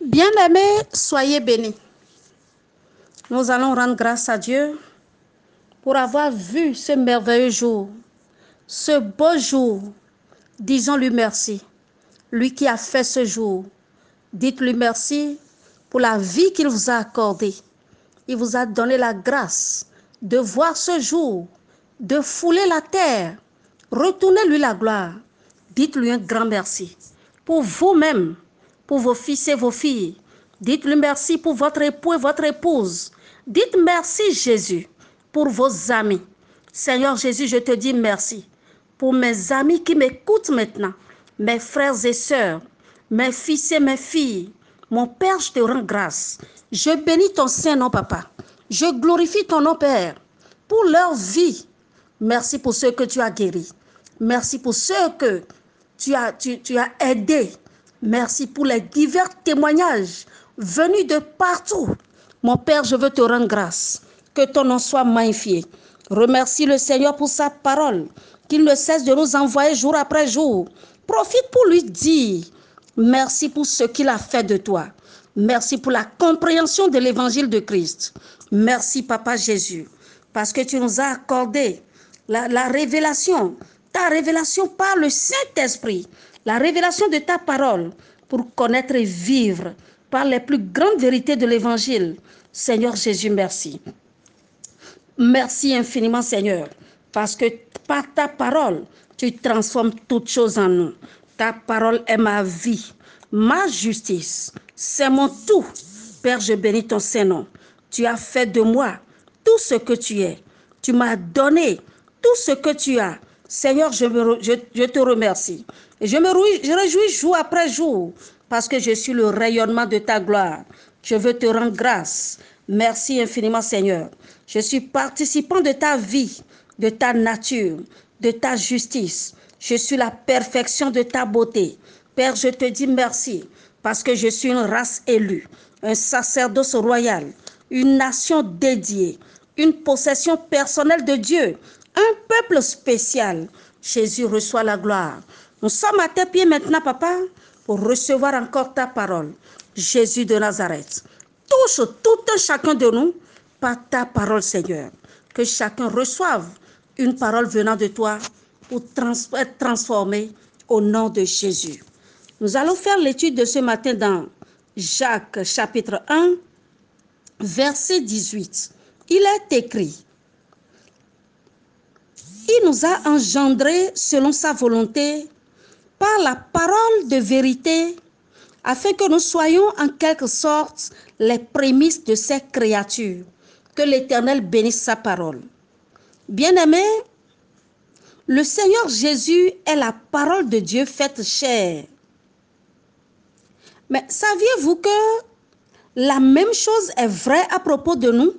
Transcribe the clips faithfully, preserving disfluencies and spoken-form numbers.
Bien-aimés, soyez bénis. Nous allons rendre grâce à Dieu pour avoir vu ce merveilleux jour, ce beau jour. Disons-lui merci. Lui qui a fait ce jour, dites-lui merci pour la vie qu'il vous a accordée. Il vous a donné la grâce de voir ce jour, de fouler la terre. Retournez-lui la gloire. Dites-lui un grand merci. Pour vous-même, pour vos fils et vos filles. Dites-lui merci pour votre époux et votre épouse. Dites merci Jésus pour vos amis. Seigneur Jésus, je te dis merci pour mes amis qui m'écoutent maintenant, mes frères et sœurs, mes fils et mes filles. Mon Père, je te rends grâce. Je bénis ton Saint-Nom, Papa. Je glorifie ton nom, Père, pour leur vie. Merci pour ceux que tu as guéris. Merci pour ceux que tu as, tu, tu as aidés. Merci pour les divers témoignages venus de partout. Mon Père, je veux te rendre grâce. Que ton nom soit magnifié. Remercie le Seigneur pour sa parole, qu'il ne cesse de nous envoyer jour après jour. Profite pour lui dire merci pour ce qu'il a fait de toi. Merci pour la compréhension de l'évangile de Christ. Merci, Papa Jésus, parce que tu nous as accordé la, la révélation, ta révélation par le Saint-Esprit, la révélation de ta parole pour connaître et vivre par les plus grandes vérités de l'évangile. Seigneur Jésus, merci. Merci infiniment, Seigneur, parce que par ta parole, tu transformes toutes choses en nous. Ta parole est ma vie, ma justice, c'est mon tout. Père, je bénis ton Saint-Nom. Tu as fait de moi tout ce que tu es. Tu m'as donné tout ce que tu as. Seigneur, je, me, je, je te remercie. Et je me réjouis, je réjouis jour après jour parce que je suis le rayonnement de ta gloire. Je veux te rendre grâce. Merci infiniment, Seigneur. Je suis participant de ta vie, de ta nature, de ta justice. Je suis la perfection de ta beauté. Père, je te dis merci parce que je suis une race élue, un sacerdoce royal, une nation dédiée, une possession personnelle de Dieu, un peuple spécial. Jésus, reçoit la gloire. Nous sommes à tes pieds maintenant, Papa, pour recevoir encore ta parole. Jésus de Nazareth, touche tout un chacun de nous par ta parole, Seigneur. Que chacun reçoive une parole venant de toi pour trans être transformé au nom de Jésus. Nous allons faire l'étude de ce matin dans Jacques chapitre un, verset dix-huit. Il est écrit: il nous a engendrés selon sa volonté par la parole de vérité, afin que nous soyons en quelque sorte les prémices de ses créatures. Que l'Éternel bénisse sa parole. Bien-aimés, le Seigneur Jésus est la parole de Dieu faite chair. Mais saviez-vous que la même chose est vraie à propos de nous?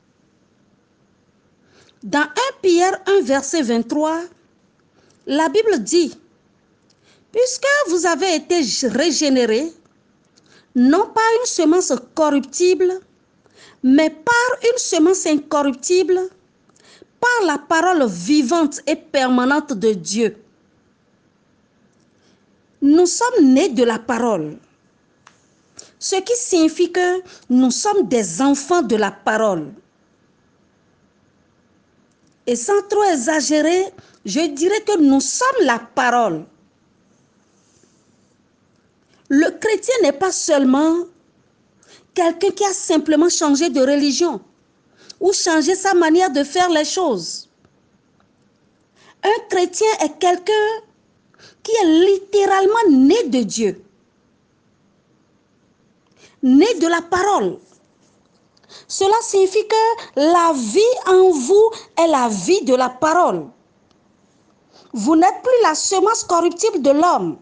Dans premier Pierre un, verset vingt-trois, la Bible dit: puisque vous avez été régénérés, non pas une semence corruptible, mais par une semence incorruptible, par la parole vivante et permanente de Dieu. Nous sommes nés de la parole, ce qui signifie que nous sommes des enfants de la parole. Et sans trop exagérer, je dirais que nous sommes la parole. Le chrétien n'est pas seulement quelqu'un qui a simplement changé de religion ou changé sa manière de faire les choses. Un chrétien est quelqu'un qui est littéralement né de Dieu, né de la parole. Cela signifie que la vie en vous est la vie de la parole. Vous n'êtes plus la semence corruptible de l'homme.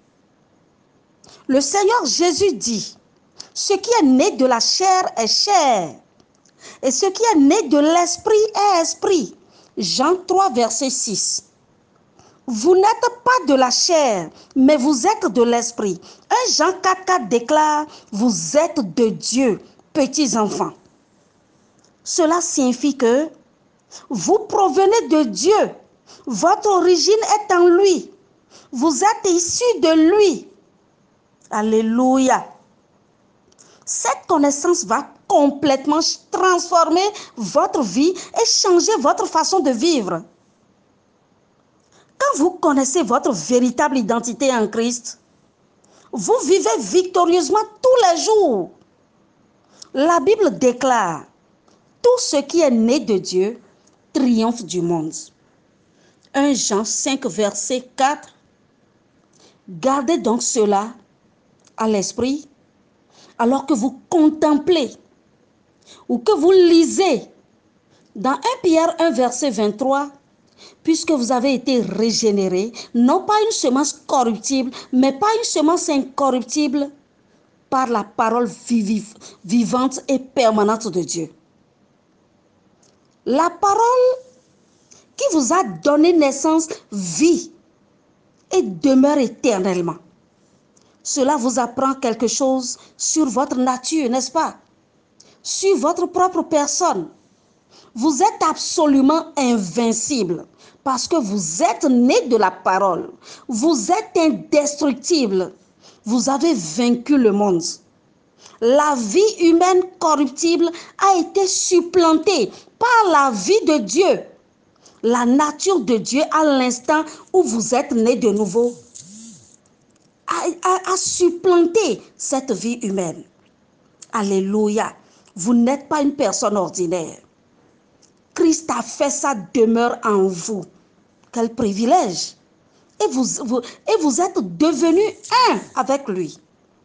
Le Seigneur Jésus dit: ce qui est né de la chair est chair, et ce qui est né de l'esprit est esprit. Jean trois, verset six. Vous n'êtes pas de la chair, mais vous êtes de l'esprit. un Jean quatre, quatre déclare: vous êtes de Dieu, petits enfants. Cela signifie que vous provenez de Dieu. Votre origine est en lui. Vous êtes issus de lui. Alléluia. Cette connaissance va complètement transformer votre vie et changer votre façon de vivre. Quand vous connaissez votre véritable identité en Christ, vous vivez victorieusement tous les jours. La Bible déclare, tout ce qui est né de Dieu triomphe du monde. un Jean cinq, verset quatre. Gardez donc cela à l'esprit alors que vous contemplez ou que vous lisez dans un Pierre un, verset vingt-trois. Puisque vous avez été régénérés, non pas une semence corruptible, mais pas une semence incorruptible, par la parole viv vivante et permanente de Dieu. La parole qui vous a donné naissance vit et demeure éternellement. Cela vous apprend quelque chose sur votre nature, n'est-ce pas? Sur votre propre personne. Vous êtes absolument invincible parce que vous êtes né de la parole. Vous êtes indestructible. Vous avez vaincu le monde. La vie humaine corruptible a été supplantée par la vie de Dieu. La nature de Dieu à l'instant où vous êtes né de nouveau a, a, a supplanté cette vie humaine. Alléluia. Vous n'êtes pas une personne ordinaire. Christ a fait sa demeure en vous. Quel privilège. Et vous, vous, et vous êtes devenus un avec lui.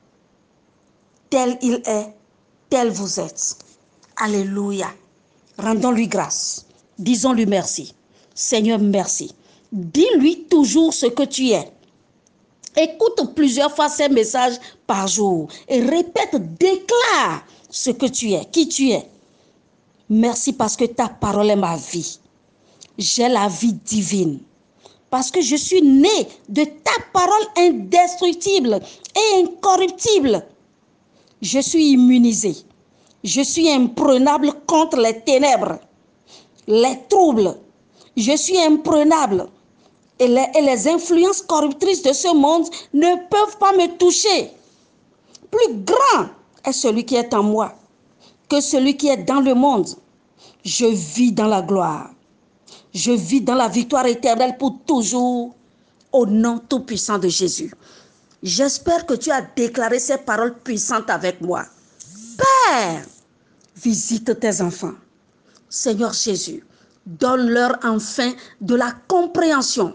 Tel il est, tel vous êtes. Alléluia. Rendons-lui grâce. Disons-lui merci. Seigneur, merci. Dis-lui toujours ce que tu es. Écoute plusieurs fois ces messages par jour et répète, déclare ce que tu es, qui tu es. Merci parce que ta parole est ma vie. J'ai la vie divine. Parce que je suis né de ta parole indestructible et incorruptible. Je suis immunisé. Je suis imprenable contre les ténèbres, les troubles. Je suis imprenable. Et les, et les influences corruptrices de ce monde ne peuvent pas me toucher. Plus grand est celui qui est en moi que celui qui est dans le monde. Je vis dans la gloire. Je vis dans la victoire éternelle pour toujours, au nom tout-puissant de Jésus. J'espère que tu as déclaré ces paroles puissantes avec moi. Père, visite tes enfants. Seigneur Jésus, donne-leur enfin de la compréhension,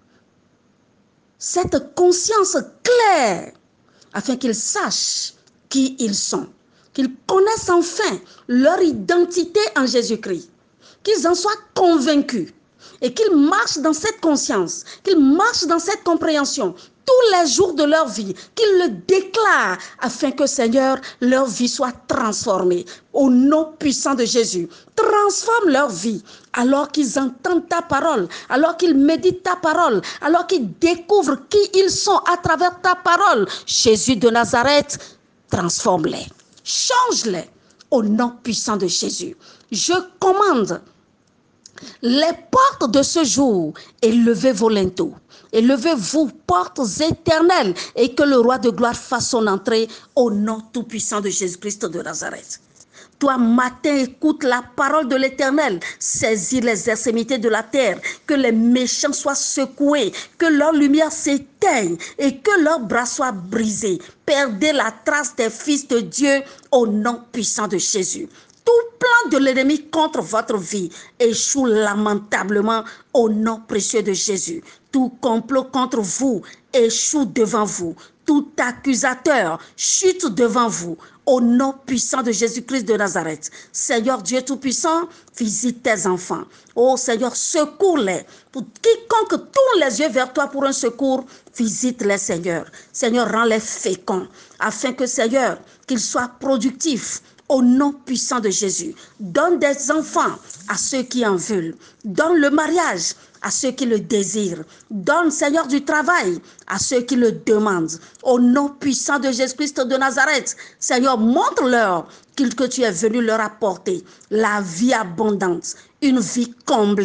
cette conscience claire, afin qu'ils sachent qui ils sont, qu'ils connaissent enfin leur identité en Jésus-Christ, qu'ils en soient convaincus et qu'ils marchent dans cette conscience, qu'ils marchent dans cette compréhension tous les jours de leur vie, qu'ils le déclarent afin que, Seigneur, leur vie soit transformée au nom puissant de Jésus. Transforme leur vie alors qu'ils entendent ta parole, alors qu'ils méditent ta parole, alors qu'ils découvrent qui ils sont à travers ta parole. Jésus de Nazareth, transforme-les, change-les au nom puissant de Jésus. Je commande les portes de ce jour, élevez vos linteaux, élevez-vous, portes éternelles, et que le roi de gloire fasse son entrée au nom tout-puissant de Jésus-Christ de Nazareth. Toi, matin, écoute la parole de l'Éternel, saisis les extrémités de la terre, que les méchants soient secoués, que leur lumière s'éteigne et que leurs bras soient brisés. Perdez la trace des fils de Dieu au nom puissant de Jésus. Tout plan de l'ennemi contre votre vie échoue lamentablement au nom précieux de Jésus. Tout complot contre vous échoue devant vous. Tout accusateur chute devant vous. Au nom puissant de Jésus-Christ de Nazareth. Seigneur Dieu Tout-Puissant, visite tes enfants. Oh Seigneur, secours-les. Pour quiconque tourne les yeux vers toi pour un secours, visite-les, Seigneur. Seigneur, rends-les féconds, afin que, Seigneur, qu'ils soient productifs. Au nom puissant de Jésus, donne des enfants à ceux qui en veulent. Donne le mariage à ceux qui le désirent. Donne, Seigneur, du travail à ceux qui le demandent. Au nom puissant de Jésus-Christ de Nazareth, Seigneur, montre-leur que tu es venu leur apporter la vie abondante, une vie comblée.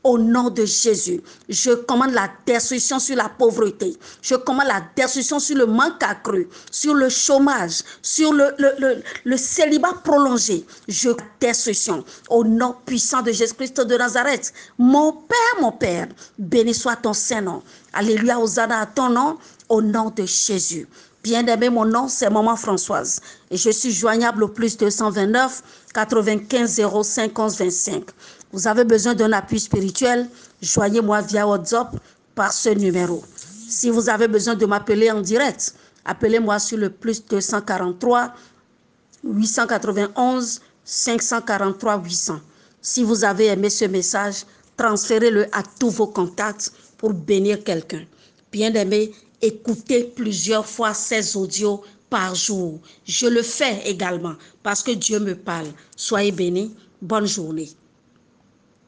Au nom de Jésus, je commande la destruction sur la pauvreté. Je commande la destruction sur le manque accru, sur le chômage, sur le, le, le, le célibat prolongé. Je destruction au nom puissant de Jésus-Christ de Nazareth. Mon Père, mon Père, béni soit ton Saint-Nom. Alléluia, Hosanna à ton nom, au nom de Jésus. Bien-aimé, mon nom, c'est Maman Françoise. Et je suis joignable au plus deux cent vingt-neuf, quatre-vingt-quinze, zéro cinq, onze, vingt-cinq. Vous avez besoin d'un appui spirituel, joignez-moi via WhatsApp par ce numéro. Si vous avez besoin de m'appeler en direct, appelez-moi sur le plus deux cent quarante-trois, huit cent quatre-vingt-onze, cinq cent quarante-trois, huit cents. Si vous avez aimé ce message, transférez-le à tous vos contacts pour bénir quelqu'un. Bien-aimé, écoutez plusieurs fois ces audios par jour. Je le fais également parce que Dieu me parle. Soyez bénis. Bonne journée.